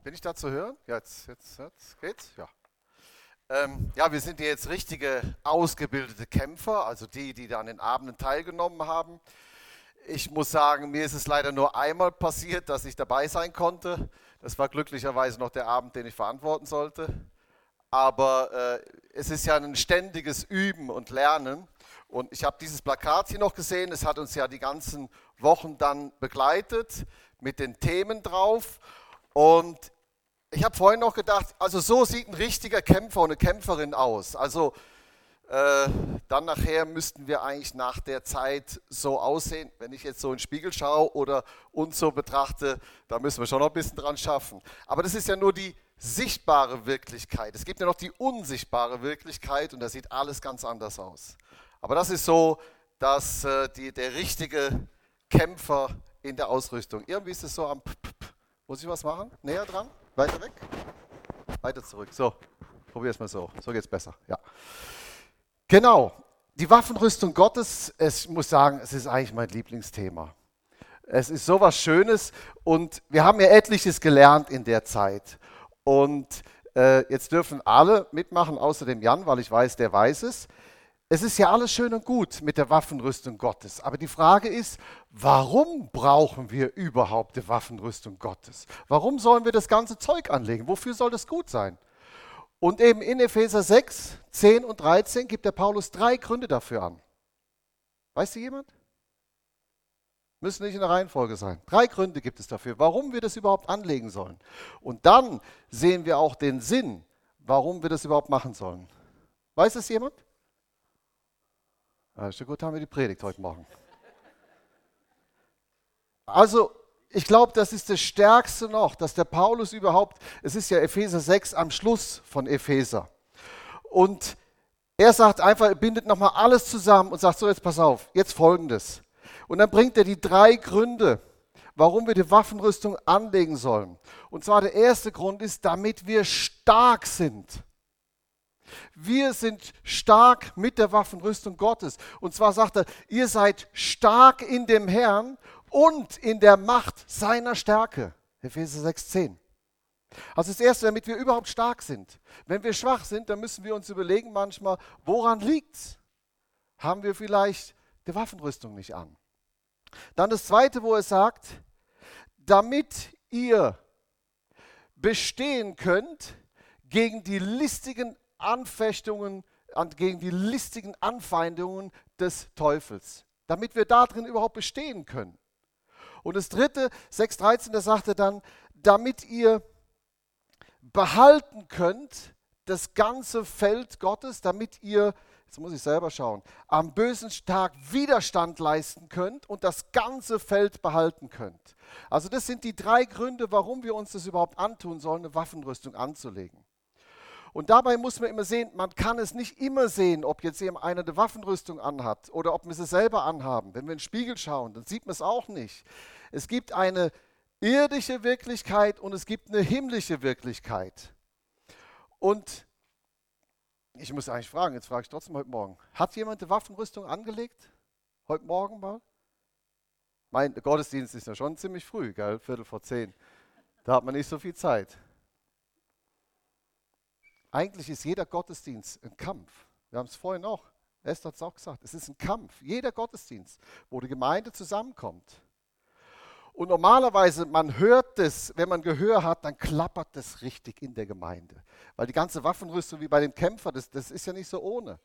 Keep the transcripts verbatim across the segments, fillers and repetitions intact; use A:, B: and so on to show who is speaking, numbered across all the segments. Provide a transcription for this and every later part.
A: Bin ich da zu hören? Jetzt, jetzt, jetzt geht's? Ja. Ähm, ja, wir sind ja jetzt richtige ausgebildete Kämpfer, also die, die da an den Abenden teilgenommen haben. Ich muss sagen, mir ist es leider nur einmal passiert, dass ich dabei sein konnte. Das war glücklicherweise noch der Abend, den ich verantworten sollte. Aber äh, es ist ja ein ständiges Üben und Lernen. Und ich habe dieses Plakat hier noch gesehen. Es hat uns ja die ganzen Wochen dann begleitet mit den Themen drauf. Und ich habe vorhin noch gedacht, also so sieht ein richtiger Kämpfer und eine Kämpferin aus. Also äh, dann nachher müssten wir eigentlich nach der Zeit so aussehen. Wenn ich jetzt so in den Spiegel schaue oder uns so betrachte, da müssen wir schon noch ein bisschen dran schaffen. Aber das ist ja nur die sichtbare Wirklichkeit. Es gibt ja noch die unsichtbare Wirklichkeit und da sieht alles ganz anders aus. Aber das ist so, dass äh, die, der richtige Kämpfer in der Ausrüstung. Irgendwie ist es so am... P -p -p. Muss ich was machen? Näher dran? Weiter weg? Weiter zurück. So, probier es mal so. So geht es besser. Ja. Genau. Die Waffenrüstung Gottes, ich muss sagen, es ist eigentlich mein Lieblingsthema. Es ist so was Schönes und wir haben ja etliches gelernt in der Zeit. Und äh, jetzt dürfen alle mitmachen, außer dem Jan, weil ich weiß, der weiß es. Es ist ja alles schön und gut mit der Waffenrüstung Gottes, aber die Frage ist, warum brauchen wir überhaupt die Waffenrüstung Gottes? Warum sollen wir das ganze Zeug anlegen? Wofür soll das gut sein? Und eben in Epheser sechs, zehn und dreizehn gibt der Paulus drei Gründe dafür an. Weiß die jemand? Müssen nicht in der Reihenfolge sein. Drei Gründe gibt es dafür, warum wir das überhaupt anlegen sollen. Und dann sehen wir auch den Sinn, warum wir das überhaupt machen sollen. Weiß es jemand? Ja, ist ja gut, haben wir die Predigt heute Morgen. Also, ich glaube, das ist das Stärkste noch, dass der Paulus überhaupt, es ist ja Epheser sechs am Schluss von Epheser. Und er sagt einfach, er bindet nochmal alles zusammen und sagt so, jetzt pass auf, jetzt Folgendes. Und dann bringt er die drei Gründe, warum wir die Waffenrüstung anlegen sollen. Und zwar der erste Grund ist, damit wir stark sind. Wir sind stark mit der Waffenrüstung Gottes. Und zwar sagt er, ihr seid stark in dem Herrn und in der Macht seiner Stärke. Epheser sechs, zehn. Also das Erste, damit wir überhaupt stark sind. Wenn wir schwach sind, dann müssen wir uns überlegen manchmal, woran liegt's? Haben wir vielleicht die Waffenrüstung nicht an? Dann das Zweite, wo er sagt, damit ihr bestehen könnt gegen die listigen Anfechtungen, gegen die listigen Anfeindungen des Teufels, damit wir darin überhaupt bestehen können. Und das dritte, sechs dreizehn, da sagt er dann, damit ihr behalten könnt das ganze Feld Gottes, damit ihr, jetzt muss ich selber schauen, am bösen Tag Widerstand leisten könnt und das ganze Feld behalten könnt. Also das sind die drei Gründe, warum wir uns das überhaupt antun sollen, eine Waffenrüstung anzulegen. Und dabei muss man immer sehen, man kann es nicht immer sehen, ob jetzt eben einer eine Waffenrüstung anhat oder ob wir sie selber anhaben. Wenn wir in den Spiegel schauen, dann sieht man es auch nicht. Es gibt eine irdische Wirklichkeit und es gibt eine himmlische Wirklichkeit. Und ich muss eigentlich fragen, jetzt frage ich trotzdem heute Morgen, hat jemand eine Waffenrüstung angelegt? Heute Morgen mal? Mein Gottesdienst ist ja schon ziemlich früh, gell? Viertel vor zehn. Da hat man nicht so viel Zeit. Eigentlich ist jeder Gottesdienst ein Kampf. Wir haben es vorhin auch, Esther hat es auch gesagt, es ist ein Kampf. Jeder Gottesdienst, wo die Gemeinde zusammenkommt. Und normalerweise, man hört das, wenn man Gehör hat, dann klappert das richtig in der Gemeinde. Weil die ganze Waffenrüstung wie bei dem Kämpfer, das, das ist ja nicht so ohne.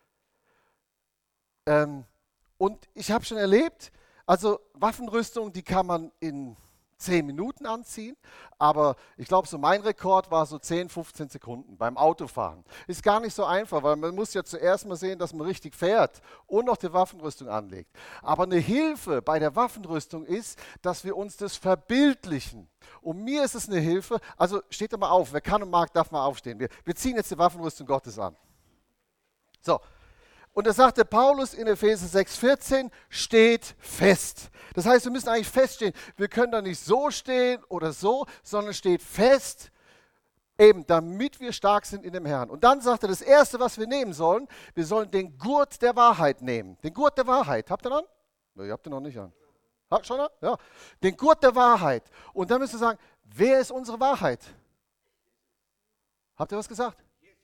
A: Ähm, und ich habe schon erlebt, also Waffenrüstung, die kann man in zehn Minuten anziehen, aber ich glaube, so mein Rekord war so zehn, fünfzehn Sekunden beim Autofahren. Ist gar nicht so einfach, weil man muss ja zuerst mal sehen, dass man richtig fährt und noch die Waffenrüstung anlegt. Aber eine Hilfe bei der Waffenrüstung ist, dass wir uns das verbildlichen. Und mir ist es eine Hilfe, also steht doch mal auf, wer kann und mag, darf mal aufstehen. Wir, wir ziehen jetzt die Waffenrüstung Gottes an. So. Und da sagt der Paulus in Epheser sechs, vierzehn, steht fest. Das heißt, wir müssen eigentlich feststehen. Wir können da nicht so stehen oder so, sondern steht fest, eben damit wir stark sind in dem Herrn. Und dann sagt er, das Erste, was wir nehmen sollen, wir sollen den Gurt der Wahrheit nehmen. Den Gurt der Wahrheit. Habt ihr den an? Ja, ihr habt den noch nicht an. Habt schon an? Ja. Den Gurt der Wahrheit. Und dann müssen wir sagen, Wer ist unsere Wahrheit? Habt ihr was gesagt?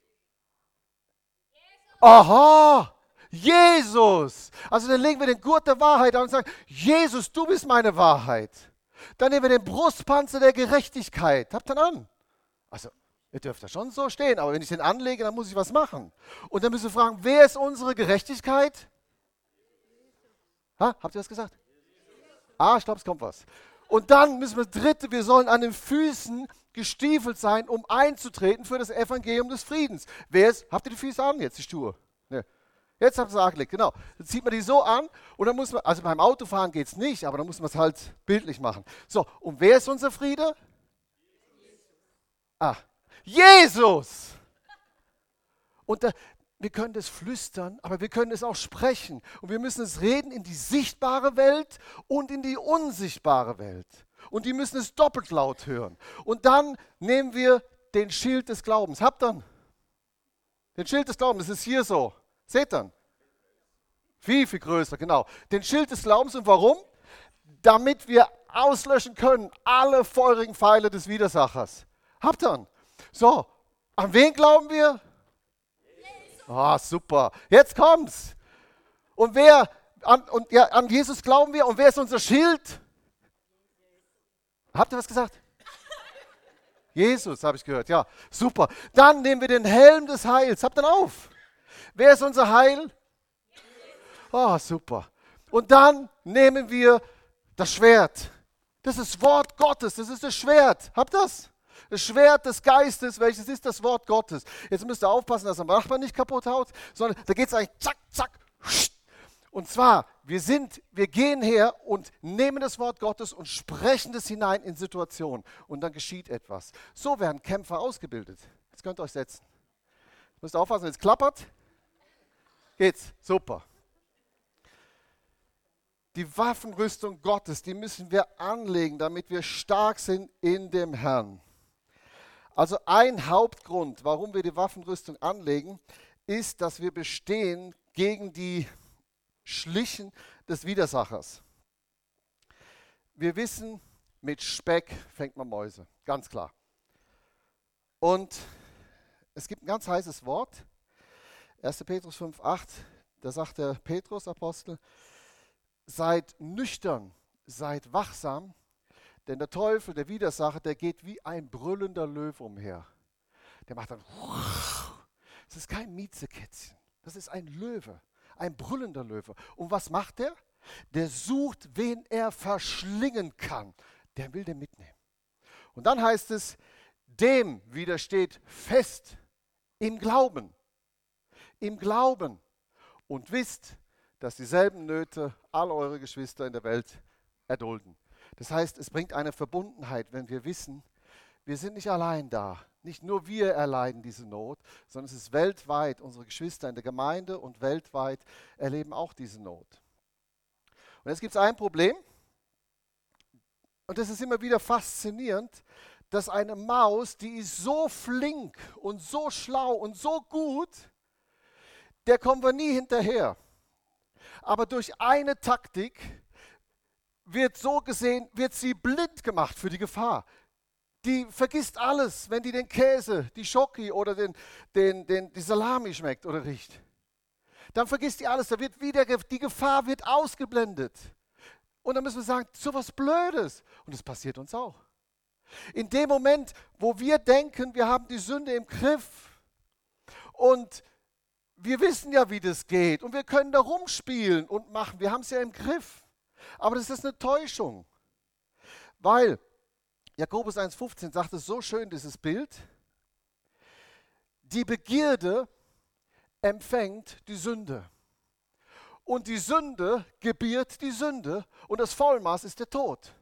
A: Aha! Jesus! Also dann legen wir den Gurt der Wahrheit an und sagen, Jesus, du bist meine Wahrheit. Dann nehmen wir den Brustpanzer der Gerechtigkeit. Habt ihr den an? Also, ihr dürft da schon so stehen, aber wenn ich den anlege, dann muss ich was machen. Und dann müssen wir fragen, wer ist unsere Gerechtigkeit? Ha? Habt ihr das gesagt? Ah, ich glaube, es kommt was. Und dann müssen wir das dritte, wir sollen an den Füßen gestiefelt sein, um einzutreten für das Evangelium des Friedens. Wer ist, habt ihr die Füße an jetzt, die Schuhe? Ne. Jetzt habt ihr es angelegt, genau. Dann zieht man die so an und dann muss man, also beim Autofahren geht es nicht, aber dann muss man es halt bildlich machen. So, und wer ist unser Friede? Ah, Jesus! Und da, wir können das flüstern, aber wir können es auch sprechen. Und wir müssen es reden in die sichtbare Welt und in die unsichtbare Welt. Und die müssen es doppelt laut hören. Und dann nehmen wir den Schild des Glaubens. Habt ihr? Den Schild des Glaubens, das ist hier so. Seht ihr? Viel, viel größer, genau. Den Schild des Glaubens. Und warum? Damit wir auslöschen können alle feurigen Pfeile des Widersachers. Habt ihr? So, an wen glauben wir? Ah, super. Jetzt kommt's. Und wer, an, und, ja, an Jesus glauben wir. Und wer ist unser Schild? Habt ihr was gesagt? Jesus, habe ich gehört. Ja, super. Dann nehmen wir den Helm des Heils. Habt ihr ihn auf? Wer ist unser Heil? Ah, super. Und dann nehmen wir das Schwert. Das ist das Wort Gottes. Das ist das Schwert. Habt ihr das? Das Schwert des Geistes, welches ist das Wort Gottes. Jetzt müsst ihr aufpassen, dass der Nachbar nicht kaputt haut, sondern da geht es eigentlich zack, zack. Und zwar, wir sind, wir gehen her und nehmen das Wort Gottes und sprechen das hinein in Situationen. Und dann geschieht etwas. So werden Kämpfer ausgebildet. Jetzt könnt ihr euch setzen. Jetzt müsst ihr aufpassen, wenn es klappert. Geht's. Super. Die Waffenrüstung Gottes, die müssen wir anlegen, damit wir stark sind in dem Herrn. Also ein Hauptgrund, warum wir die Waffenrüstung anlegen, ist, dass wir bestehen gegen die Schlichen des Widersachers. Wir wissen, mit Speck fängt man Mäuse, ganz klar. Und es gibt ein ganz heißes Wort, erster Petrus fünf acht, da sagt der Petrus, Apostel, seid nüchtern, seid wachsam, denn der Teufel, der Widersacher, der geht wie ein brüllender Löwe umher. Der macht dann, das ist kein Miezekätzchen, das ist ein Löwe, ein brüllender Löwe. Und was macht der? Der sucht, wen er verschlingen kann. Der will den mitnehmen. Und dann heißt es, dem widersteht fest im Glauben. Im Glauben. Und wisst, dass dieselben Nöte all eure Geschwister in der Welt erdulden. Das heißt, es bringt eine Verbundenheit, wenn wir wissen, wir sind nicht allein da. Nicht nur wir erleiden diese Not, sondern es ist weltweit. Unsere Geschwister in der Gemeinde und weltweit erleben auch diese Not. Und jetzt gibt es ein Problem. Und das ist immer wieder faszinierend, dass eine Maus, die ist so flink und so schlau und so gut, der kommen wir nie hinterher. Aber durch eine Taktik wird so gesehen, wird sie blind gemacht für die Gefahr. Die vergisst alles, wenn die den Käse, die Schoki oder den, den, den, die Salami schmeckt oder riecht. Dann vergisst die alles, da wird wieder, die Gefahr wird ausgeblendet. Und dann müssen wir sagen, so was Blödes. Und das passiert uns auch. In dem Moment, wo wir denken, wir haben die Sünde im Griff und wir wissen ja, wie das geht und wir können da rumspielen und machen, wir haben es ja im Griff. Aber das ist eine Täuschung, weil Jakobus eins fünfzehn sagt es so schön, dieses Bild, die Begierde empfängt die Sünde und die Sünde gebiert die Sünde und das Vollmaß ist der Tod.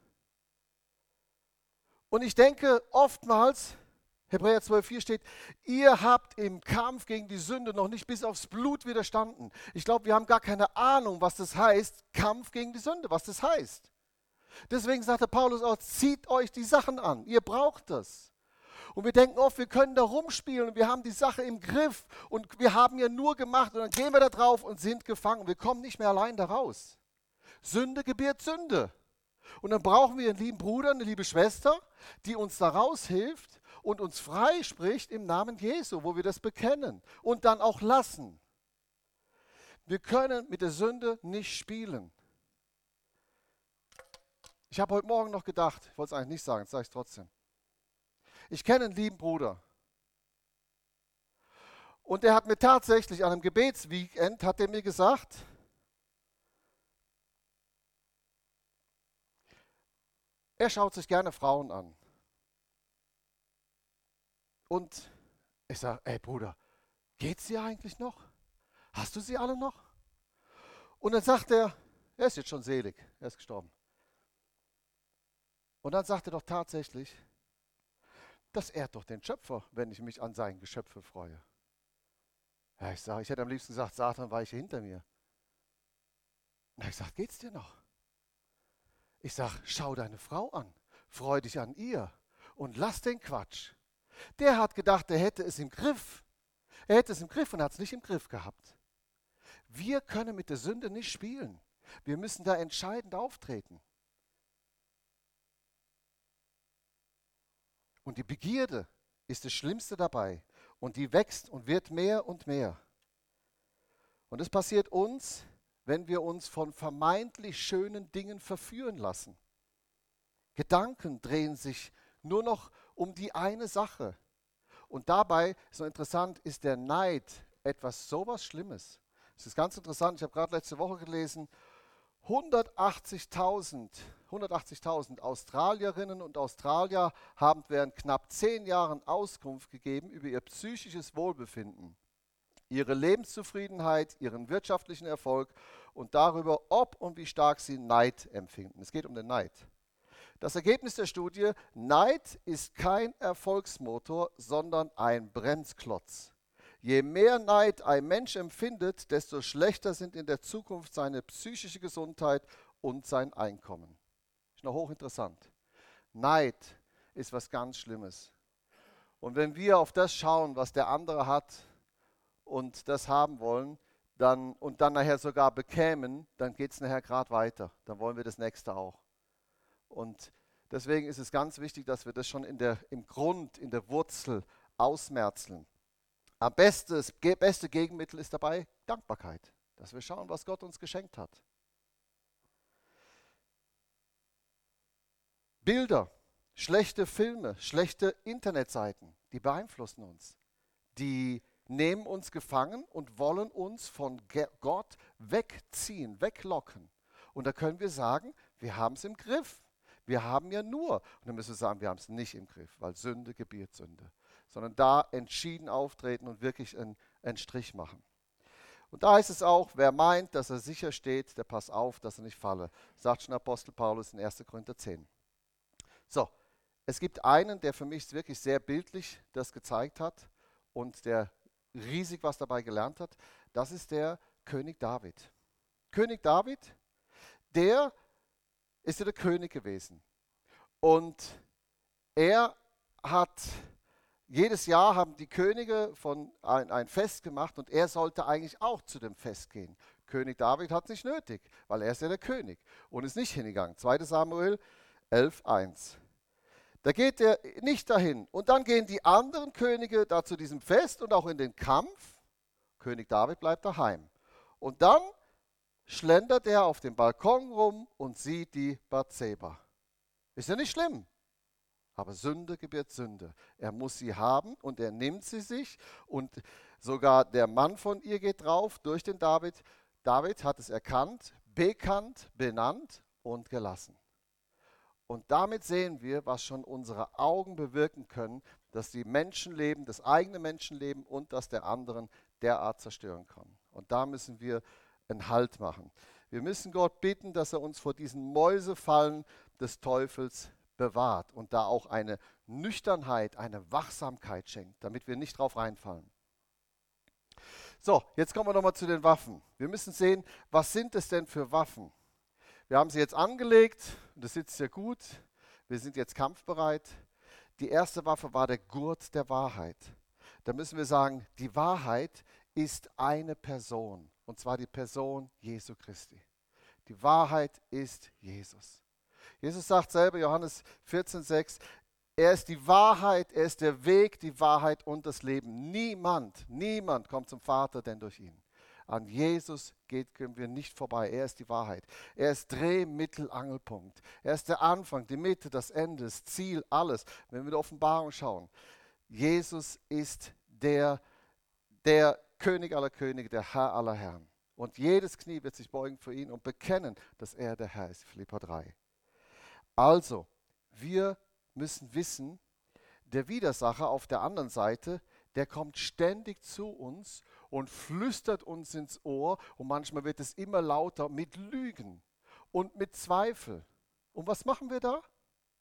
A: Und ich denke oftmals, Hebräer zwölf vier steht, ihr habt im Kampf gegen die Sünde noch nicht bis aufs Blut widerstanden. Ich glaube, wir haben gar keine Ahnung, was das heißt, Kampf gegen die Sünde, was das heißt. Deswegen sagte Paulus auch, zieht euch die Sachen an, ihr braucht das. Und wir denken oft, wir können da rumspielen und wir haben die Sache im Griff und wir haben ja nur gemacht und dann gehen wir da drauf und sind gefangen. Wir kommen nicht mehr allein da raus. Sünde gebiert Sünde. Und dann brauchen wir einen lieben Bruder, eine liebe Schwester, die uns da raushilft und uns freispricht im Namen Jesu, wo wir das bekennen und dann auch lassen. Wir können mit der Sünde nicht spielen. Ich habe heute Morgen noch gedacht, ich wollte es eigentlich nicht sagen, jetzt sage ich es trotzdem. Ich kenne einen lieben Bruder. Und der hat mir tatsächlich an einem Gebetsweekend, hat er mir gesagt, er schaut sich gerne Frauen an. Und ich sage, ey Bruder, geht's dir eigentlich noch? Hast du sie alle noch? Und dann sagt er, er ist jetzt schon selig, er ist gestorben. Und dann sagt er doch tatsächlich, das ehrt doch den Schöpfer, wenn ich mich an sein Geschöpfe freue. Ja, ich sage, ich hätte am liebsten gesagt, Satan, weiche hinter mir. Und ich sage, geht's dir noch? Ich sage, schau deine Frau an, freu dich an ihr und lass den Quatsch. Der hat gedacht, er hätte es im Griff. Er hätte es im Griff und hat es nicht im Griff gehabt. Wir können mit der Sünde nicht spielen. Wir müssen da entscheidend auftreten. Und die Begierde ist das Schlimmste dabei. Und die wächst und wird mehr und mehr. Und es passiert uns, wenn wir uns von vermeintlich schönen Dingen verführen lassen. Gedanken drehen sich nur noch um die eine Sache. Und dabei, so interessant, ist der Neid etwas sowas Schlimmes. Es ist ganz interessant, ich habe gerade letzte Woche gelesen, hundertachtzigtausend Australierinnen und Australier haben während knapp zehn Jahren Auskunft gegeben über ihr psychisches Wohlbefinden, ihre Lebenszufriedenheit, ihren wirtschaftlichen Erfolg und darüber, ob und wie stark sie Neid empfinden. Es geht um den Neid. Das Ergebnis der Studie: Neid ist kein Erfolgsmotor, sondern ein Bremsklotz. Je mehr Neid ein Mensch empfindet, desto schlechter sind in der Zukunft seine psychische Gesundheit und sein Einkommen. Ist noch hochinteressant. Neid ist was ganz Schlimmes. Und wenn wir auf das schauen, was der andere hat und das haben wollen, dann, und dann nachher sogar bekämen, dann geht es nachher gerade weiter. Dann wollen wir das nächste auch. Und deswegen ist es ganz wichtig, dass wir das schon in der, im Grund, in der Wurzel ausmerzeln. Am besten, das beste Gegenmittel ist dabei Dankbarkeit, dass wir schauen, was Gott uns geschenkt hat. Bilder, schlechte Filme, schlechte Internetseiten, die beeinflussen uns. Die nehmen uns gefangen und wollen uns von Gott wegziehen, weglocken. Und da können wir sagen, wir haben es im Griff. Wir haben ja nur, und dann müssen wir sagen, wir haben es nicht im Griff, weil Sünde gebiert Sünde. Sondern da entschieden auftreten und wirklich einen, einen Strich machen. Und da heißt es auch, wer meint, dass er sicher steht, der passt auf, dass er nicht falle. Sagt schon Apostel Paulus in erster Korinther zehn. So, es gibt einen, der für mich wirklich sehr bildlich das gezeigt hat und der riesig was dabei gelernt hat. Das ist der König David. König David, der ist ja der König gewesen. Und er hat, jedes Jahr haben die Könige von ein, ein Fest gemacht und er sollte eigentlich auch zu dem Fest gehen. König David hat es nicht nötig, weil er ist ja der König und ist nicht hingegangen. zweiter Samuel elf eins. Da geht er nicht dahin. Und dann gehen die anderen Könige da zu diesem Fest und auch in den Kampf. König David bleibt daheim. Und dann schlendert er auf dem Balkon rum und sieht die Bathseba. Ist ja nicht schlimm, aber Sünde gebiert Sünde. Er muss sie haben und er nimmt sie sich und sogar der Mann von ihr geht drauf durch den David. David hat es erkannt, bekannt, benannt und gelassen. Und damit sehen wir, was schon unsere Augen bewirken können, dass die Menschenleben, das eigene Menschenleben und das der anderen derart zerstören können. Und da müssen wir einen Halt machen. Wir müssen Gott bitten, dass er uns vor diesen Mäusefallen des Teufels bewahrt und da auch eine Nüchternheit, eine Wachsamkeit schenkt, damit wir nicht drauf reinfallen. So, jetzt kommen wir nochmal zu den Waffen. Wir müssen sehen, was sind es denn für Waffen? Wir haben sie jetzt angelegt und das sitzt sehr gut. Wir sind jetzt kampfbereit. Die erste Waffe war der Gurt der Wahrheit. Da müssen wir sagen, die Wahrheit ist eine Person. Und zwar die Person Jesu Christi. Die Wahrheit ist Jesus. Jesus sagt selber, Johannes vierzehn Sechs, er ist die Wahrheit, er ist der Weg, die Wahrheit und das Leben. Niemand, niemand kommt zum Vater, denn durch ihn. An Jesus geht, können wir nicht vorbei. Er ist die Wahrheit. Er ist Dreh-, Mittel-, Angelpunkt. Er ist der Anfang, die Mitte, das Ende, das Ziel, alles. Wenn wir in die Offenbarung schauen, Jesus ist der, der König aller Könige, der Herr aller Herren. Und jedes Knie wird sich beugen für ihn und bekennen, dass er der Herr ist. Philipper drei. Also, wir müssen wissen, der Widersacher auf der anderen Seite, der kommt ständig zu uns und flüstert uns ins Ohr und manchmal wird es immer lauter mit Lügen und mit Zweifel. Und was machen wir da?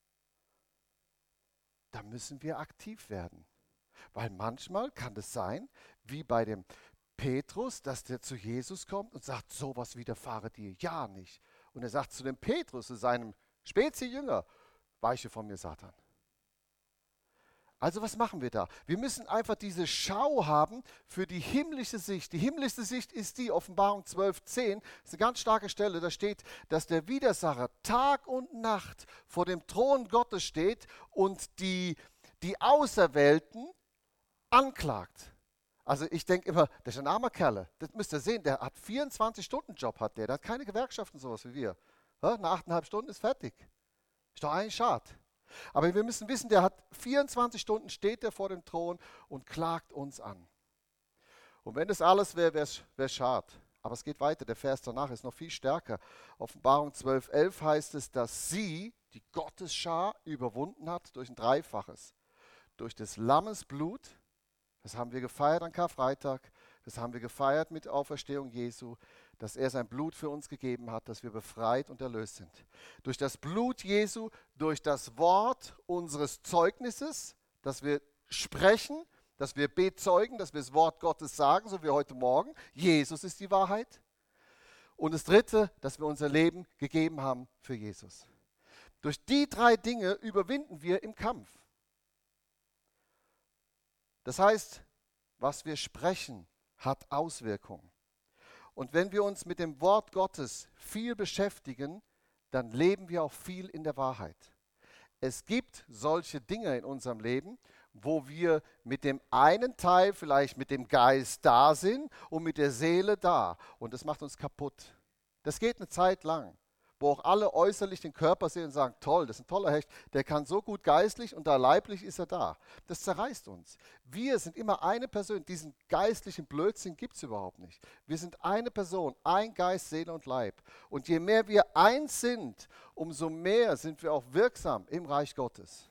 A: Da müssen wir aktiv werden. Weil manchmal kann es sein, wie bei dem Petrus, dass der zu Jesus kommt und sagt, sowas widerfahre dir ja nicht. Und er sagt zu dem Petrus, zu seinem Spezi-Jünger, weiche von mir, Satan. Also was machen wir da? Wir müssen einfach diese Schau haben für die himmlische Sicht. Die himmlische Sicht ist die, Offenbarung zwölf zehn, das ist eine ganz starke Stelle, da steht, dass der Widersacher Tag und Nacht vor dem Thron Gottes steht und die, die Auserwählten anklagt. Also ich denke immer, das ist ein armer Kerl, das müsst ihr sehen, der hat vierundzwanzig-Stunden-Job, hat der, der hat keine Gewerkschaften, sowas wie wir. Ja, nach achteinhalb Stunden ist fertig. Ist doch eigentlich schade. Aber wir müssen wissen, der hat vierundzwanzig Stunden, steht er vor dem Thron und klagt uns an. Und wenn das alles wäre, wäre es schade. Aber es geht weiter, der Vers danach ist noch viel stärker. Offenbarung zwölf elf heißt es, dass sie, die Gottesschar, überwunden hat durch ein Dreifaches. Durch des Lammes Blut, das haben wir gefeiert an Karfreitag, das haben wir gefeiert mit Auferstehung Jesu, dass er sein Blut für uns gegeben hat, dass wir befreit und erlöst sind. Durch das Blut Jesu, durch das Wort unseres Zeugnisses, dass wir sprechen, dass wir bezeugen, dass wir das Wort Gottes sagen, so wie heute Morgen. Jesus ist die Wahrheit. Und das Dritte, dass wir unser Leben gegeben haben für Jesus. Durch die drei Dinge überwinden wir im Kampf. Das heißt, was wir sprechen, hat Auswirkungen. Und wenn wir uns mit dem Wort Gottes viel beschäftigen, dann leben wir auch viel in der Wahrheit. Es gibt solche Dinge in unserem Leben, wo wir mit dem einen Teil vielleicht mit dem Geist da sind und mit der Seele da. Und das macht uns kaputt. Das geht eine Zeit lang, wo auch alle äußerlich den Körper sehen und sagen, toll, das ist ein toller Hecht, der kann so gut geistlich und da leiblich ist er da. Das zerreißt uns. Wir sind immer eine Person, diesen geistlichen Blödsinn gibt es überhaupt nicht. Wir sind eine Person, ein Geist, Seele und Leib. Und je mehr wir eins sind, umso mehr sind wir auch wirksam im Reich Gottes.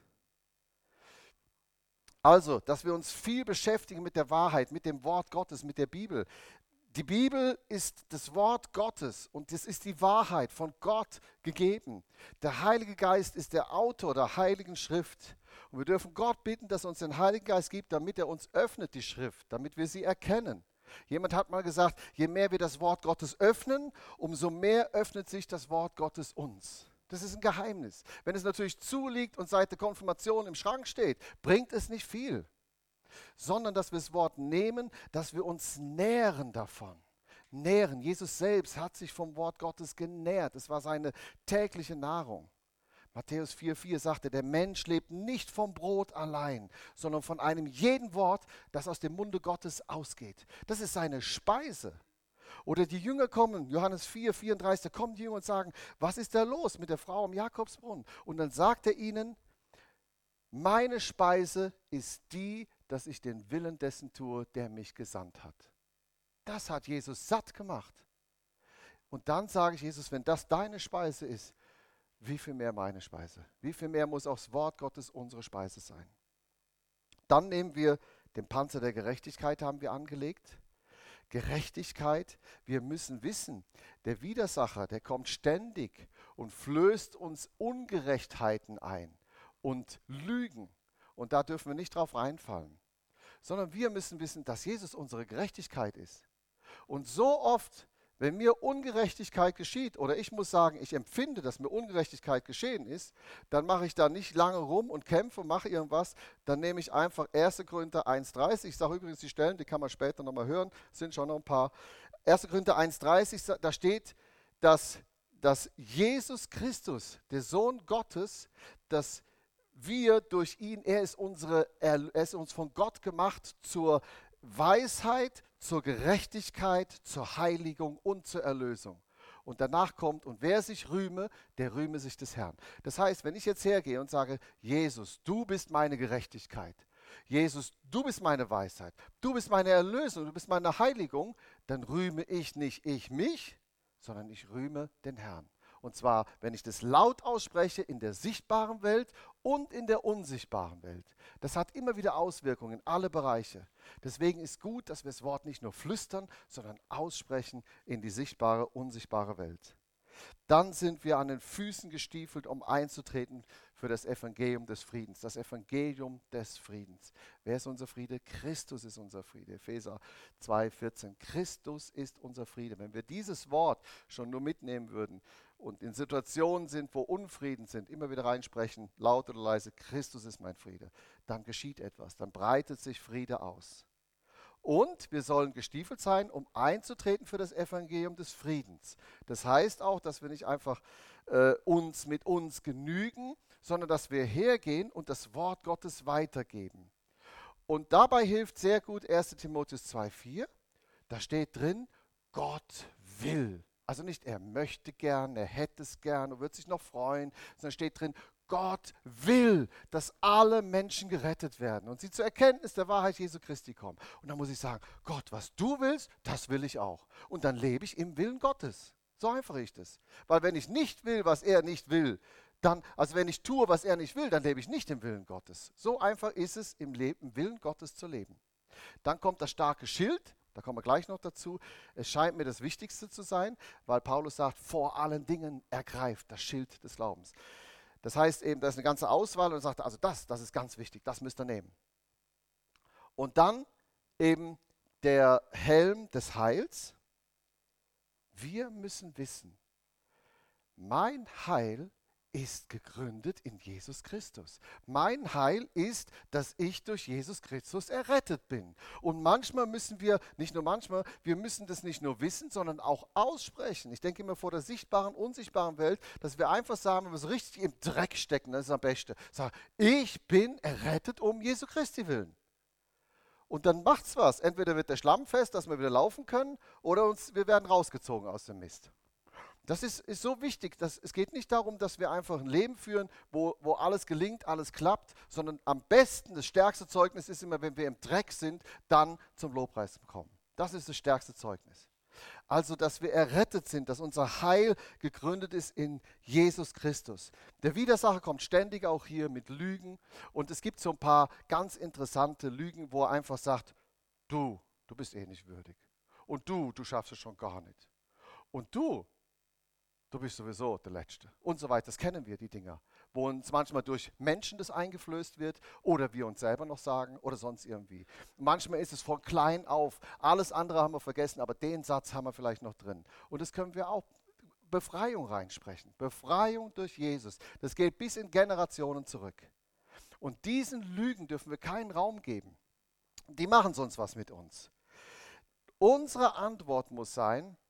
A: Also, dass wir uns viel beschäftigen mit der Wahrheit, mit dem Wort Gottes, mit der Bibel. Die Bibel ist das Wort Gottes und das ist die Wahrheit von Gott gegeben. Der Heilige Geist ist der Autor der Heiligen Schrift. Und wir dürfen Gott bitten, dass er uns den Heiligen Geist gibt, damit er uns öffnet, die Schrift, damit wir sie erkennen. Jemand hat mal gesagt, je mehr wir das Wort Gottes öffnen, umso mehr öffnet sich das Wort Gottes uns. Das ist ein Geheimnis. Wenn es natürlich zuliegt und seit der Konfirmation im Schrank steht, bringt es nicht viel. Sondern dass wir das Wort nehmen, dass wir uns nähren davon. Nähren. Jesus selbst hat sich vom Wort Gottes genährt. Es war seine tägliche Nahrung. Matthäus vier vier sagte, der Mensch lebt nicht vom Brot allein, sondern von einem jeden Wort, das aus dem Munde Gottes ausgeht. Das ist seine Speise. Oder die Jünger kommen, Johannes vier vierunddreißig, da kommen die Jünger und sagen, was ist da los mit der Frau am Jakobsbrunnen? Und dann sagt er ihnen, meine Speise ist die, dass ich den Willen dessen tue, der mich gesandt hat. Das hat Jesus satt gemacht. Und dann sage ich Jesus, wenn das deine Speise ist, wie viel mehr meine Speise? Wie viel mehr muss auch das Wort Gottes unsere Speise sein? Dann nehmen wir den Panzer der Gerechtigkeit, haben wir angelegt. Gerechtigkeit, wir müssen wissen, der Widersacher, der kommt ständig und flößt uns Ungerechtheiten ein und Lügen. Und da dürfen wir nicht drauf reinfallen, sondern wir müssen wissen, dass Jesus unsere Gerechtigkeit ist. Und so oft, wenn mir Ungerechtigkeit geschieht, oder ich muss sagen, ich empfinde, dass mir Ungerechtigkeit geschehen ist, dann mache ich da nicht lange rum und kämpfe, mache irgendwas, dann nehme ich einfach erster Korinther eins dreißig, ich sage übrigens die Stellen, die kann man später nochmal hören, sind schon noch ein paar. erster Korinther eins dreißig, da steht, dass dass Jesus Christus, der Sohn Gottes, dass wir durch ihn, er ist, unsere, er ist uns von Gott gemacht zur Weisheit, zur Gerechtigkeit, zur Heiligung und zur Erlösung. Und danach kommt, und wer sich rühme, der rühme sich des Herrn. Das heißt, wenn ich jetzt hergehe und sage, Jesus, du bist meine Gerechtigkeit, Jesus, du bist meine Weisheit, du bist meine Erlösung, du bist meine Heiligung, dann rühme ich nicht ich mich, sondern ich rühme den Herrn. Und zwar, wenn ich das laut ausspreche in der sichtbaren Welt und in der unsichtbaren Welt. Das hat immer wieder Auswirkungen in alle Bereiche. Deswegen ist gut, dass wir das Wort nicht nur flüstern, sondern aussprechen in die sichtbare, unsichtbare Welt. Dann sind wir an den Füßen gestiefelt, um einzutreten für das Evangelium des Friedens. Das Evangelium des Friedens. Wer ist unser Friede? Christus ist unser Friede. Epheser zwei vierzehn. Christus ist unser Friede. Wenn wir dieses Wort schon nur mitnehmen würden und in Situationen sind, wo Unfrieden sind, immer wieder reinsprechen, laut oder leise, Christus ist mein Friede, dann geschieht etwas, dann breitet sich Friede aus. Und wir sollen gestiefelt sein, um einzutreten für das Evangelium des Friedens. Das heißt auch, dass wir nicht einfach äh, uns mit uns genügen, sondern dass wir hergehen und das Wort Gottes weitergeben. Und dabei hilft sehr gut erster Timotheus zwei vier. Da steht drin, Gott will. Also nicht, er möchte gern, er hätte es gern und wird sich noch freuen, sondern steht drin, Gott will, dass alle Menschen gerettet werden und sie zur Erkenntnis der Wahrheit Jesu Christi kommen. Und dann muss ich sagen, Gott, was du willst, das will ich auch. Und dann lebe ich im Willen Gottes. So einfach ist es. Weil wenn ich nicht will, was er nicht will, dann, also wenn ich tue, was er nicht will, dann lebe ich nicht im Willen Gottes. So einfach ist es, im, Leben, im Willen Gottes zu leben. Dann kommt das starke Schild. Da kommen wir gleich noch dazu. Es scheint mir das Wichtigste zu sein, weil Paulus sagt, vor allen Dingen ergreift das Schild des Glaubens. Das heißt eben, da ist eine ganze Auswahl und er sagt, also das, das ist ganz wichtig, das müsst ihr nehmen. Und dann eben der Helm des Heils. Wir müssen wissen, mein Heil ist gegründet in Jesus Christus. Mein Heil ist, dass ich durch Jesus Christus errettet bin. Und manchmal müssen wir, nicht nur manchmal, wir müssen das nicht nur wissen, sondern auch aussprechen. Ich denke immer vor der sichtbaren, unsichtbaren Welt, dass wir einfach sagen, wenn wir so richtig im Dreck stecken, das ist am besten, sagen, ich bin errettet um Jesu Christi willen. Und dann macht's was. Entweder wird der Schlamm fest, dass wir wieder laufen können, oder uns, wir werden rausgezogen aus dem Mist. Das ist, ist so wichtig, dass es geht nicht darum, dass wir einfach ein Leben führen, wo, wo alles gelingt, alles klappt, sondern am besten, das stärkste Zeugnis ist immer, wenn wir im Dreck sind, dann zum Lobpreis kommen. Das ist das stärkste Zeugnis. Also, dass wir errettet sind, dass unser Heil gegründet ist in Jesus Christus. Der Widersacher kommt ständig auch hier mit Lügen und es gibt so ein paar ganz interessante Lügen, wo er einfach sagt, du, du bist eh nicht würdig. Und du, du schaffst es schon gar nicht. Und du, du bist sowieso der Letzte und so weiter. Das kennen wir, die Dinger, wo uns manchmal durch Menschen das eingeflößt wird oder wir uns selber noch sagen oder sonst irgendwie. Manchmal ist es von klein auf, alles andere haben wir vergessen, aber den Satz haben wir vielleicht noch drin. Und das können wir auch Befreiung reinsprechen. Befreiung durch Jesus. Das geht bis in Generationen zurück. Und diesen Lügen dürfen wir keinen Raum geben. Die machen sonst was mit uns. Unsere Antwort muss sein,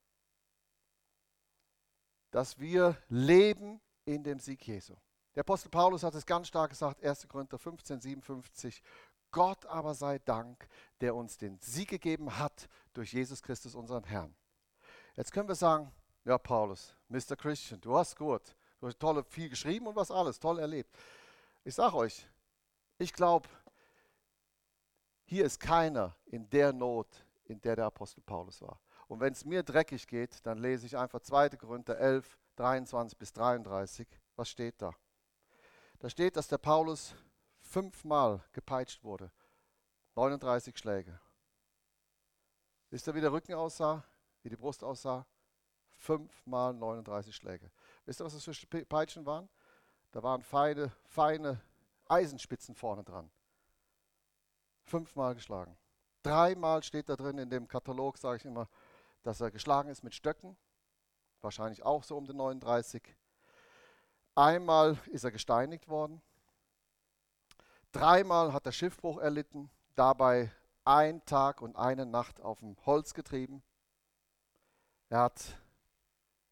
A: dass wir leben in dem Sieg Jesu. Der Apostel Paulus hat es ganz stark gesagt, erster Korinther fünfzehn, siebenundfünfzig. Gott aber sei Dank, der uns den Sieg gegeben hat durch Jesus Christus, unseren Herrn. Jetzt können wir sagen, ja Paulus, Mister Christian, du hast gut, du hast toll viel geschrieben und was alles, toll erlebt. Ich sage euch, ich glaube, hier ist keiner in der Not, in der der Apostel Paulus war. Und wenn es mir dreckig geht, dann lese ich einfach zweiter Korinther elf, dreiundzwanzig bis dreiunddreißig. Was steht da? Da steht, dass der Paulus fünfmal gepeitscht wurde. neununddreißig Schläge. Wisst ihr, wie der Rücken aussah? Wie die Brust aussah? Fünfmal neununddreißig Schläge. Wisst ihr, was das für Peitschen waren? Da waren feine, feine Eisenspitzen vorne dran. Fünfmal geschlagen. Dreimal steht da drin in dem Katalog, sage ich immer, dass er geschlagen ist mit Stöcken, wahrscheinlich auch so um den neununddreißig. Einmal ist er gesteinigt worden. Dreimal hat er Schiffbruch erlitten, dabei ein Tag und eine Nacht auf dem Holz getrieben. Er hat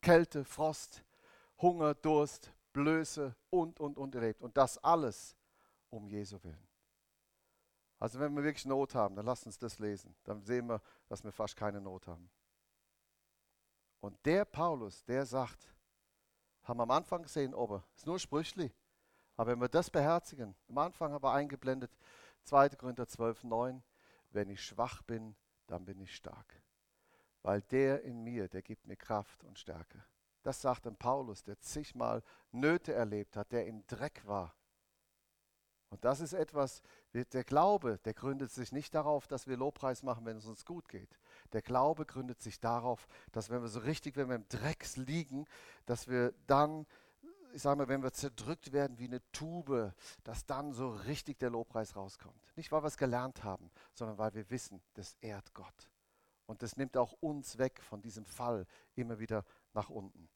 A: Kälte, Frost, Hunger, Durst, Blöße und, und, und erlebt. Und das alles um Jesu willen. Also wenn wir wirklich Not haben, dann lasst uns das lesen. Dann sehen wir, dass wir fast keine Not haben. Und der Paulus, der sagt, haben wir am Anfang gesehen, oben, ist nur Sprüchli. Aber wenn wir das beherzigen, am Anfang haben wir eingeblendet, zweiter Korinther zwölf, neun, wenn ich schwach bin, dann bin ich stark. Weil der in mir, der gibt mir Kraft und Stärke. Das sagt ein Paulus, der zigmal Nöte erlebt hat, der im Dreck war. Und das ist etwas, der Glaube, der gründet sich nicht darauf, dass wir Lobpreis machen, wenn es uns gut geht. Der Glaube gründet sich darauf, dass wenn wir so richtig, wenn wir im Dreck liegen, dass wir dann, ich sage mal, wenn wir zerdrückt werden wie eine Tube, dass dann so richtig der Lobpreis rauskommt. Nicht, weil wir es gelernt haben, sondern weil wir wissen, das ehrt Gott. Und das nimmt auch uns weg von diesem Fall immer wieder nach unten.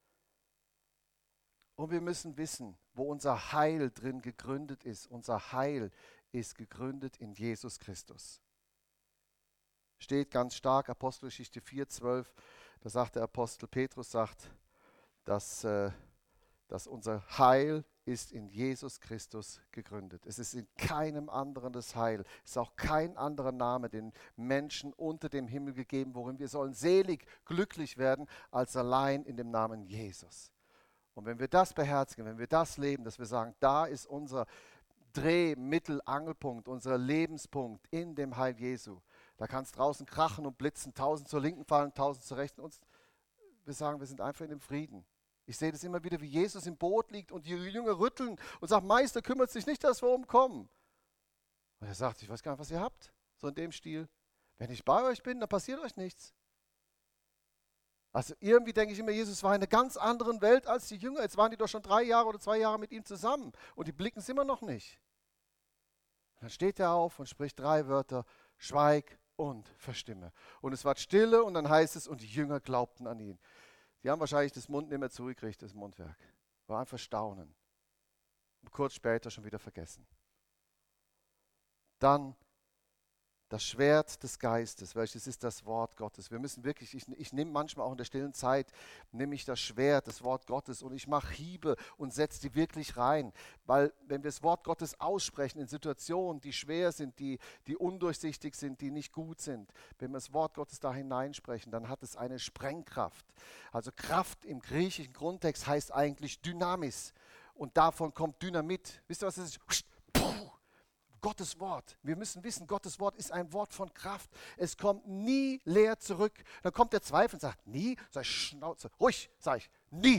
A: Und wir müssen wissen, wo unser Heil drin gegründet ist. Unser Heil ist gegründet in Jesus Christus. Steht ganz stark, Apostelgeschichte vier, zwölf, da sagt der Apostel Petrus, sagt, dass, äh, dass unser Heil ist in Jesus Christus gegründet. Es ist in keinem anderen das Heil. Es ist auch kein anderer Name den Menschen unter dem Himmel gegeben, worin wir sollen selig, glücklich werden, als allein in dem Namen Jesus. Und wenn wir das beherzigen, wenn wir das leben, dass wir sagen, da ist unser Dreh-, Mittel-, Angelpunkt, unser Lebenspunkt in dem Heil Jesu. Da kann es draußen krachen und blitzen, tausend zur Linken fallen, tausend zur Rechten. Und wir sagen, wir sind einfach in dem Frieden. Ich sehe das immer wieder, wie Jesus im Boot liegt und die Jünger rütteln und sagen, Meister, kümmert sich nicht, dass wir umkommen. Und er sagt, ich weiß gar nicht, was ihr habt. So in dem Stil. Wenn ich bei euch bin, dann passiert euch nichts. Also irgendwie denke ich immer, Jesus war in einer ganz anderen Welt als die Jünger. Jetzt waren die doch schon drei Jahre oder zwei Jahre mit ihm zusammen und die blicken es immer noch nicht. Dann steht er auf und spricht drei Wörter, schweig und verstimme. Und es war Stille und dann heißt es, und die Jünger glaubten an ihn. Die haben wahrscheinlich das Mund nicht mehr zurückgekriegt, das Mundwerk. War einfach Staunen. Und kurz später schon wieder vergessen. Dann das Schwert des Geistes, welches ist das Wort Gottes. Wir müssen wirklich, ich, ich nehme manchmal auch in der stillen Zeit, nehme ich das Schwert, das Wort Gottes und ich mache Hiebe und setze die wirklich rein. Weil wenn wir das Wort Gottes aussprechen in Situationen, die schwer sind, die, die undurchsichtig sind, die nicht gut sind, wenn wir das Wort Gottes da hineinsprechen, dann hat es eine Sprengkraft. Also Kraft im griechischen Grundtext heißt eigentlich Dynamis und davon kommt Dynamit. Wisst ihr, was das ist? Gottes Wort. Wir müssen wissen, Gottes Wort ist ein Wort von Kraft. Es kommt nie leer zurück. Dann kommt der Zweifel und sagt, nie? Sag ich, Schnauze. Ruhig, sag ich, nie.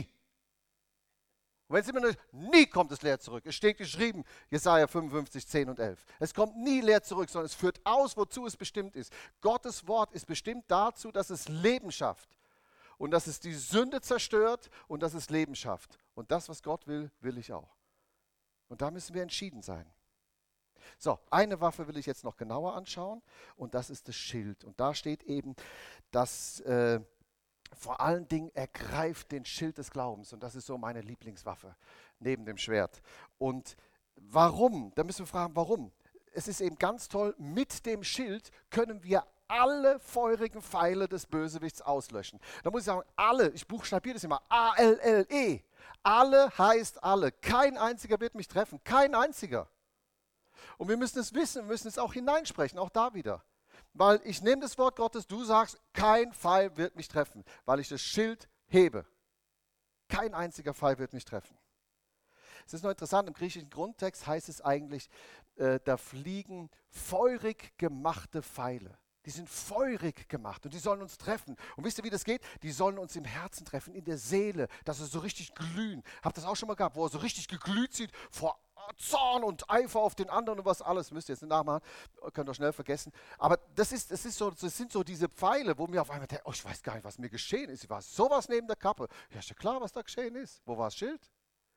A: Und wenn es immer nur nie kommt es leer zurück. Es steht geschrieben, Jesaja fünfundfünfzig, zehn und elf. Es kommt nie leer zurück, sondern es führt aus, wozu es bestimmt ist. Gottes Wort ist bestimmt dazu, dass es Leben schafft. Und dass es die Sünde zerstört und dass es Leben schafft. Und das, was Gott will, will ich auch. Und da müssen wir entschieden sein. So, eine Waffe will ich jetzt noch genauer anschauen und das ist das Schild. Und da steht eben, dass äh, vor allen Dingen ergreift den Schild des Glaubens. Und das ist so meine Lieblingswaffe neben dem Schwert. Und warum? Da müssen wir fragen, warum? Es ist eben ganz toll, mit dem Schild können wir alle feurigen Pfeile des Bösewichts auslöschen. Da muss ich sagen, alle, ich buchstabiere das immer, A L L E. Alle heißt alle. Kein einziger wird mich treffen. Kein einziger. Und wir müssen es wissen, wir müssen es auch hineinsprechen, auch da wieder. Weil ich nehme das Wort Gottes, du sagst, kein Pfeil wird mich treffen, weil ich das Schild hebe. Kein einziger Pfeil wird mich treffen. Es ist noch interessant, im griechischen Grundtext heißt es eigentlich, äh, da fliegen feurig gemachte Pfeile. Die sind feurig gemacht und die sollen uns treffen. Und wisst ihr, wie das geht? Die sollen uns im Herzen treffen, in der Seele, dass sie so richtig glühen. Habt ihr das auch schon mal gehabt, wo er so richtig geglüht sieht vor Zorn und Eifer auf den anderen und was alles. Müsst ihr jetzt nicht nachmachen, könnt ihr schnell vergessen. Aber das, ist, das, ist so, das sind so diese Pfeile, wo mir auf einmal denkt, oh, ich weiß gar nicht, was mir geschehen ist. Ich war sowas neben der Kappe. Ja, ist ja klar, was da geschehen ist. Wo war das Schild?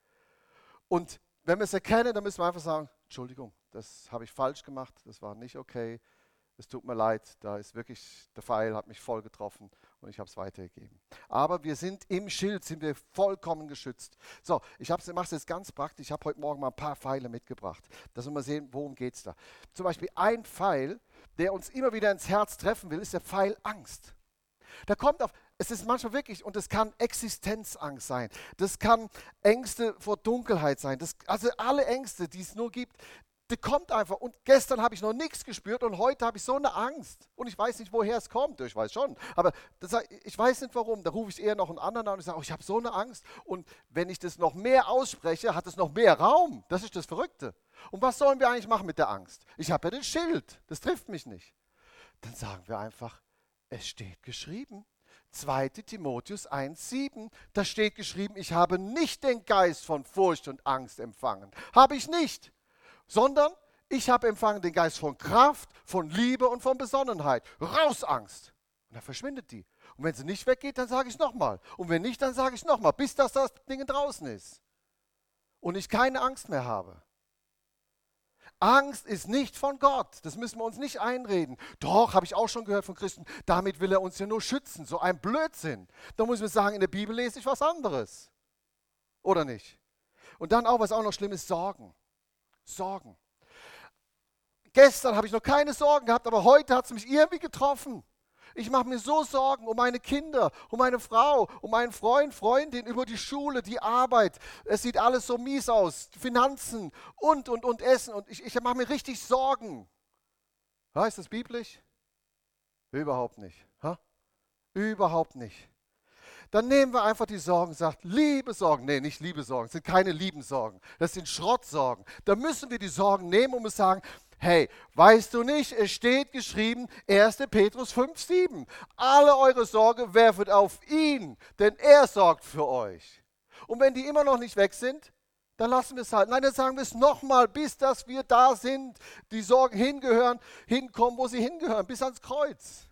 A: Und wenn wir es erkennen, dann müssen wir einfach sagen, Entschuldigung, das habe ich falsch gemacht, das war nicht okay. Es tut mir leid, da ist wirklich, der Pfeil hat mich voll getroffen und ich habe es weitergegeben. Aber wir sind im Schild, sind wir vollkommen geschützt. So, ich mache es jetzt ganz praktisch. Ich habe heute Morgen mal ein paar Pfeile mitgebracht, dass wir mal sehen, worum geht es da. Zum Beispiel ein Pfeil, der uns immer wieder ins Herz treffen will, ist der Pfeil Angst. Da kommt auf, Es ist manchmal wirklich, und das kann Existenzangst sein, das kann Ängste vor Dunkelheit sein, das, also alle Ängste, die es nur gibt, die kommt einfach. Und gestern habe ich noch nichts gespürt und heute habe ich so eine Angst. Und ich weiß nicht, woher es kommt. Ich weiß schon, aber das, ich weiß nicht warum. Da rufe ich eher noch einen anderen an und sage, oh, ich habe so eine Angst. Und wenn ich das noch mehr ausspreche, hat es noch mehr Raum. Das ist das Verrückte. Und was sollen wir eigentlich machen mit der Angst? Ich habe ja den Schild, das trifft mich nicht. Dann sagen wir einfach, es steht geschrieben. zweiter Timotheus eins sieben, da steht geschrieben, ich habe nicht den Geist von Furcht und Angst empfangen. Habe ich nicht. Sondern ich habe empfangen den Geist von Kraft, von Liebe und von Besonnenheit. Raus Angst. Und dann verschwindet die. Und wenn sie nicht weggeht, dann sage ich es nochmal. Und wenn nicht, dann sage ich es nochmal, bis das, das Ding draußen ist. Und ich keine Angst mehr habe. Angst ist nicht von Gott. Das müssen wir uns nicht einreden. Doch, habe ich auch schon gehört von Christen, damit will er uns ja nur schützen. So ein Blödsinn. Da muss man sagen, in der Bibel lese ich was anderes. Oder nicht? Und dann auch, was auch noch schlimm ist, Sorgen. Sorgen. Gestern habe ich noch keine Sorgen gehabt, aber heute hat es mich irgendwie getroffen. Ich mache mir so Sorgen um meine Kinder, um meine Frau, um meinen Freund, Freundin, über die Schule, die Arbeit. Es sieht alles so mies aus. Finanzen und, und, und Essen. Und ich, ich mache mir richtig Sorgen. Ja, ist das biblisch? Überhaupt nicht. Ha? Überhaupt nicht. Dann nehmen wir einfach die Sorgen, sagt liebe Sorgen. Nee, nicht liebe Sorgen, das sind keine lieben Sorgen. Das sind Schrottsorgen. Da müssen wir die Sorgen nehmen und sagen, hey, weißt du nicht, es steht geschrieben, erster Petrus fünf sieben. Alle eure Sorge werfet auf ihn, denn er sorgt für euch. Und wenn die immer noch nicht weg sind, dann lassen wir es halt. Nein, dann sagen wir es nochmal, bis dass wir da sind, die Sorgen hingehören, hinkommen, wo sie hingehören, bis ans Kreuz.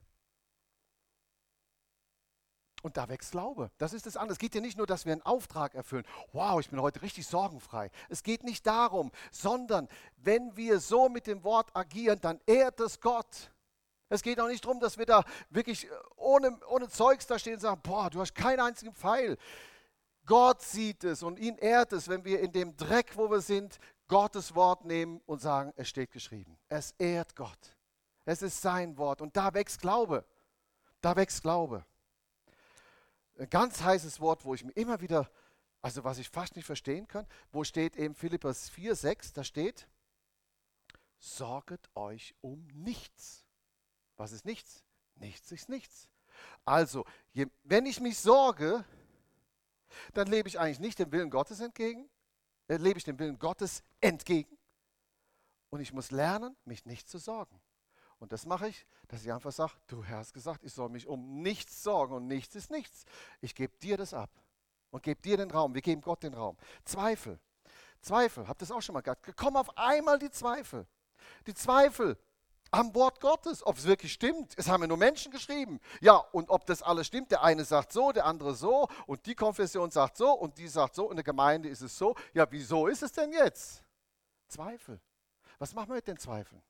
A: Und da wächst Glaube. Das ist das andere. Es geht ja nicht nur, dass wir einen Auftrag erfüllen. Wow, ich bin heute richtig sorgenfrei. Es geht nicht darum, sondern wenn wir so mit dem Wort agieren, dann ehrt es Gott. Es geht auch nicht darum, dass wir da wirklich ohne, ohne Zeugs da stehen und sagen, boah, du hast keinen einzigen Pfeil. Gott sieht es und ihn ehrt es, wenn wir in dem Dreck, wo wir sind, Gottes Wort nehmen und sagen, es steht geschrieben. Es ehrt Gott. Es ist sein Wort. Und da wächst Glaube. Da wächst Glaube. Ein ganz heißes Wort, wo ich mir immer wieder, also was ich fast nicht verstehen kann, wo steht eben Philipper vier sechs, da steht, sorget euch um nichts. Was ist nichts? Nichts ist nichts. Also, je, wenn ich mich sorge, dann lebe ich eigentlich nicht dem Willen Gottes entgegen, äh, lebe ich dem Willen Gottes entgegen. Und ich muss lernen, mich nicht zu sorgen. Und das mache ich, dass ich einfach sage, du Herr hast gesagt, ich soll mich um nichts sorgen und nichts ist nichts. Ich gebe dir das ab und gebe dir den Raum. Wir geben Gott den Raum. Zweifel. Zweifel, habt ihr das auch schon mal gehabt? Kommen auf einmal die Zweifel. Die Zweifel am Wort Gottes, ob es wirklich stimmt. Es haben ja nur Menschen geschrieben. Ja, und ob das alles stimmt, der eine sagt so, der andere so und die Konfession sagt so und die sagt so, in der Gemeinde ist es so. Ja, wieso ist es denn jetzt? Zweifel. Was machen wir mit den Zweifeln?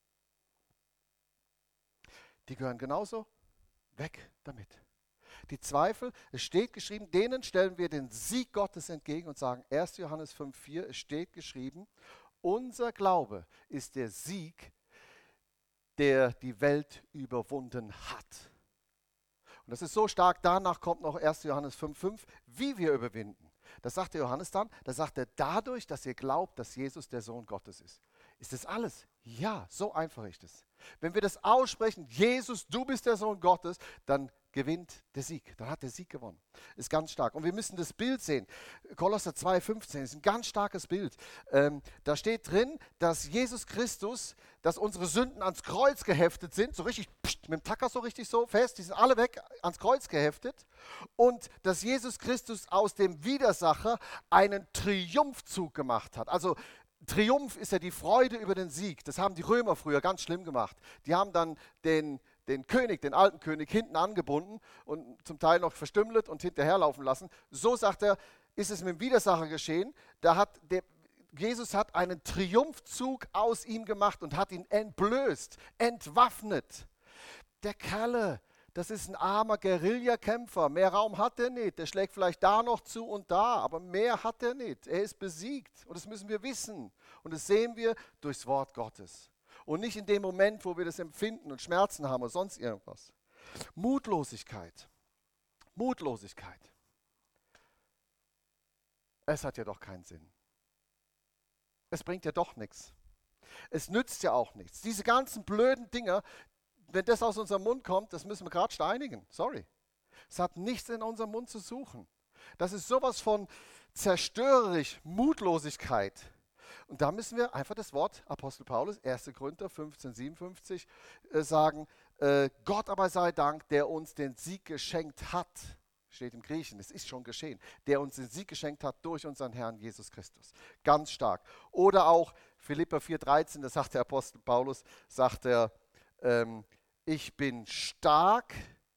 A: Die gehören genauso weg damit. Die Zweifel, es steht geschrieben, denen stellen wir den Sieg Gottes entgegen und sagen, erster Johannes fünf vier, es steht geschrieben, unser Glaube ist der Sieg, der die Welt überwunden hat. Und das ist so stark, danach kommt noch erster Johannes fünf fünf, wie wir überwinden. Das sagt der Johannes dann, da sagt er, dadurch, dass ihr glaubt, dass Jesus der Sohn Gottes ist. Ist das alles? Ja, so einfach ist es. Wenn wir das aussprechen, Jesus, du bist der Sohn Gottes, dann gewinnt der Sieg. Dann hat der Sieg gewonnen. Ist ganz stark. Und wir müssen das Bild sehen. Kolosser zwei fünfzehn ist ein ganz starkes Bild. Ähm, da steht drin, dass Jesus Christus, dass unsere Sünden ans Kreuz geheftet sind, so richtig, pst, mit dem Tacker so richtig so fest, die sind alle weg, ans Kreuz geheftet. Und dass Jesus Christus aus dem Widersacher einen Triumphzug gemacht hat. Also Triumph ist ja die Freude über den Sieg. Das haben die Römer früher ganz schlimm gemacht. Die haben dann den, den König, den alten König, hinten angebunden und zum Teil noch verstümmelt und hinterherlaufen lassen. So, sagt er, ist es mit dem Widersacher geschehen. Da hat der, Jesus hat einen Triumphzug aus ihm gemacht und hat ihn entblößt, entwaffnet. Der Kerle, das ist ein armer Guerillakämpfer. Mehr Raum hat er nicht. Der schlägt vielleicht da noch zu und da, aber mehr hat er nicht. Er ist besiegt und das müssen wir wissen. Und das sehen wir durchs Wort Gottes. Und nicht in dem Moment, wo wir das empfinden und Schmerzen haben oder sonst irgendwas. Mutlosigkeit. Mutlosigkeit. Es hat ja doch keinen Sinn. Es bringt ja doch nichts. Es nützt ja auch nichts. Diese ganzen blöden Dinger, wenn das aus unserem Mund kommt, das müssen wir gerade steinigen. Sorry. Es hat nichts in unserem Mund zu suchen. Das ist sowas von zerstörerisch, Mutlosigkeit. Und da müssen wir einfach das Wort Apostel Paulus, erster Korinther fünfzehn, siebenundfünfzig, äh, sagen, äh, Gott aber sei Dank, der uns den Sieg geschenkt hat. Steht im Griechen, es ist schon geschehen. Der uns den Sieg geschenkt hat durch unseren Herrn Jesus Christus. Ganz stark. Oder auch Philipper vier, dreizehn, das sagt der Apostel Paulus, sagt er, ähm, ich bin stark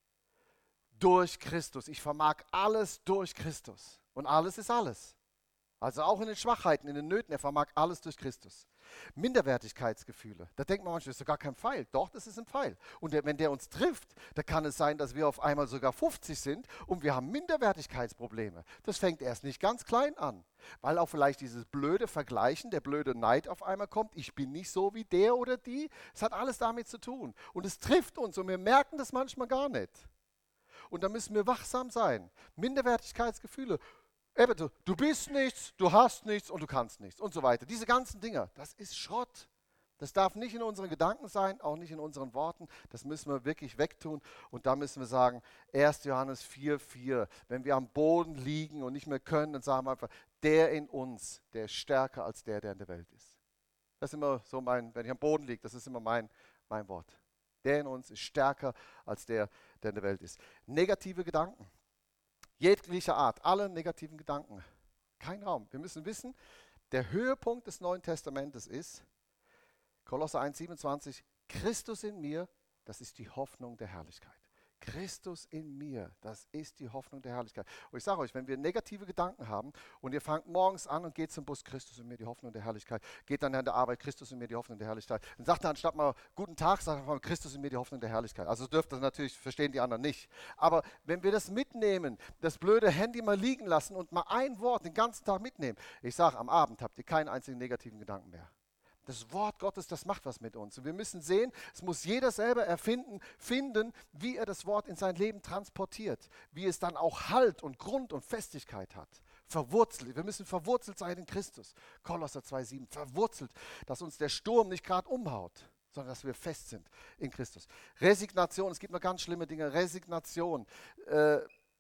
A: durch Christus. Ich vermag alles durch Christus. Und alles ist alles. Also auch in den Schwachheiten, in den Nöten, er vermag alles durch Christus. Minderwertigkeitsgefühle, da denkt man manchmal, das ist doch gar kein Pfeil. Doch, das ist ein Pfeil. Und der, wenn der uns trifft, da kann es sein, dass wir auf einmal sogar fünfzig sind und wir haben Minderwertigkeitsprobleme. Das fängt erst nicht ganz klein an, weil auch vielleicht dieses blöde Vergleichen, der blöde Neid auf einmal kommt. Ich bin nicht so wie der oder die. Es hat alles damit zu tun. Und es trifft uns und wir merken das manchmal gar nicht. Und da müssen wir wachsam sein. Minderwertigkeitsgefühle. Eben, du, du bist nichts, du hast nichts und du kannst nichts und so weiter. Diese ganzen Dinge, das ist Schrott. Das darf nicht in unseren Gedanken sein, auch nicht in unseren Worten. Das müssen wir wirklich wegtun. Und da müssen wir sagen, erster Johannes vier, vier, wenn wir am Boden liegen und nicht mehr können, dann sagen wir einfach, der in uns, der ist stärker als der, der in der Welt ist. Das ist immer so mein, wenn ich am Boden liege, das ist immer mein, mein Wort. Der in uns ist stärker als der, der in der Welt ist. Negative Gedanken. Jeglicher Art, alle negativen Gedanken. Kein Raum. Wir müssen wissen, der Höhepunkt des Neuen Testamentes ist, Kolosser eins, siebenundzwanzig, Christus in mir, das ist die Hoffnung der Herrlichkeit. Christus in mir, das ist die Hoffnung der Herrlichkeit. Und ich sage euch, wenn wir negative Gedanken haben und ihr fangt morgens an und geht zum Bus, Christus in mir, die Hoffnung der Herrlichkeit, geht dann an der Arbeit, Christus in mir, die Hoffnung der Herrlichkeit, dann sagt er anstatt mal guten Tag, sagt er mal Christus in mir, die Hoffnung der Herrlichkeit. Also dürft das natürlich, verstehen die anderen nicht. Aber wenn wir das mitnehmen, das blöde Handy mal liegen lassen und mal ein Wort den ganzen Tag mitnehmen, ich sage, am Abend habt ihr keinen einzigen negativen Gedanken mehr. Das Wort Gottes, das macht was mit uns. Und wir müssen sehen, es muss jeder selber erfinden, finden, wie er das Wort in sein Leben transportiert. Wie es dann auch Halt und Grund und Festigkeit hat. Verwurzelt. Wir müssen verwurzelt sein in Christus. Kolosser zwei, sieben. Verwurzelt, dass uns der Sturm nicht gerade umhaut, sondern dass wir fest sind in Christus. Resignation, es gibt noch ganz schlimme Dinge. Resignation. Äh,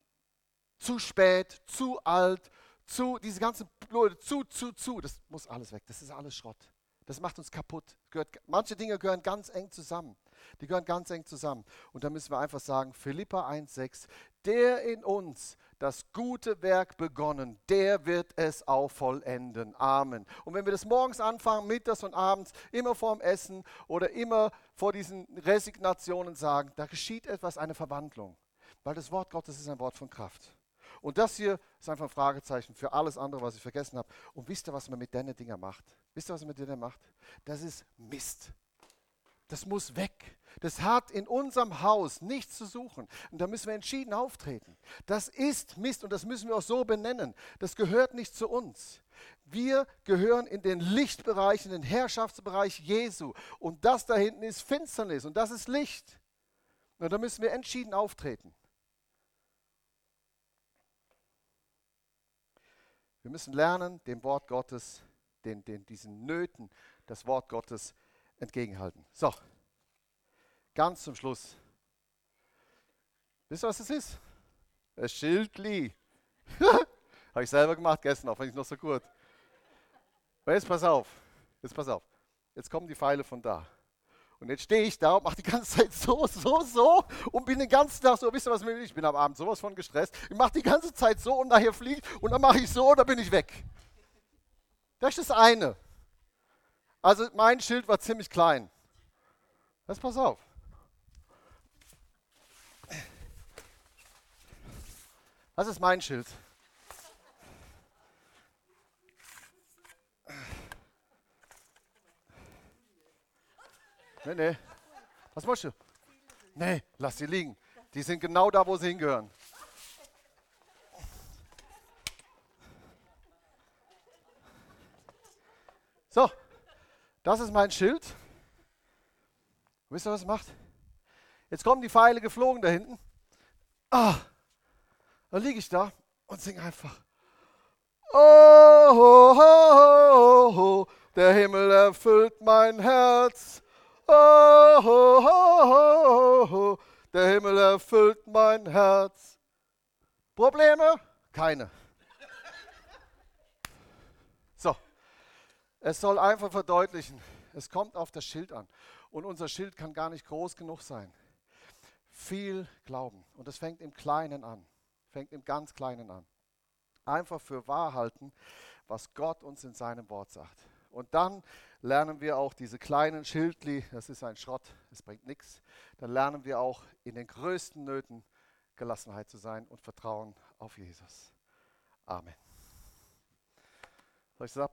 A: zu spät, zu alt, zu, diese ganzen Blöde, zu, zu, zu. Das muss alles weg. Das ist alles Schrott. Das macht uns kaputt. Gehört, manche Dinge gehören ganz eng zusammen. Die gehören ganz eng zusammen. Und da müssen wir einfach sagen, Philipper eins, sechs, der in uns das gute Werk begonnen, der wird es auch vollenden. Amen. Und wenn wir das morgens anfangen, mittags und abends, immer vorm Essen oder immer vor diesen Resignationen sagen, da geschieht etwas, eine Verwandlung. Weil das Wort Gottes ist ein Wort von Kraft. Und das hier ist einfach ein Fragezeichen für alles andere, was ich vergessen habe. Und wisst ihr, was man mit diesen Dingen macht? Wisst ihr, was man mit denen macht? Das ist Mist. Das muss weg. Das hat in unserem Haus nichts zu suchen. Und da müssen wir entschieden auftreten. Das ist Mist und das müssen wir auch so benennen. Das gehört nicht zu uns. Wir gehören in den Lichtbereich, in den Herrschaftsbereich Jesu. Und das da hinten ist Finsternis und das ist Licht. Und da müssen wir entschieden auftreten. Wir müssen lernen, dem Wort Gottes, den, den, diesen Nöten, das Wort Gottes entgegenhalten. So, ganz zum Schluss. Wisst ihr, was das ist? Ein Schildli. Habe ich selber gemacht gestern, auch wenn ich noch so gut. Aber jetzt pass auf, jetzt pass auf. Jetzt kommen die Pfeile von da. Und jetzt stehe ich da und mache die ganze Zeit so, so, so und bin den ganzen Tag so, wisst ihr was, ich bin am Abend sowas von gestresst. Ich mache die ganze Zeit so und nachher fliegt und dann mache ich so und dann bin ich weg. Das ist das eine. Also mein Schild war ziemlich klein. Jetzt pass auf. Das ist mein Schild. Nee, nee. Was machst du? Nee, lass sie liegen. Die sind genau da, wo sie hingehören. So, das ist mein Schild. Wisst ihr, was es macht? Jetzt kommen die Pfeile geflogen da hinten. Ah, Dann liege ich da und singe einfach. Oh, oh, oh, oh, der Himmel erfüllt mein Herz. Oh, oh, oh, oh, der Himmel erfüllt mein Herz. Probleme? Keine. So, es soll einfach verdeutlichen, es kommt auf das Schild an. Und unser Schild kann gar nicht groß genug sein. Viel Glauben. Und es fängt im Kleinen an. Fängt im ganz Kleinen an. Einfach für wahr halten, was Gott uns in seinem Wort sagt. Und dann lernen wir auch diese kleinen Schildli, das ist ein Schrott, das bringt nichts. Dann lernen wir auch in den größten Nöten Gelassenheit zu sein und Vertrauen auf Jesus. Amen. Soll ich das ab-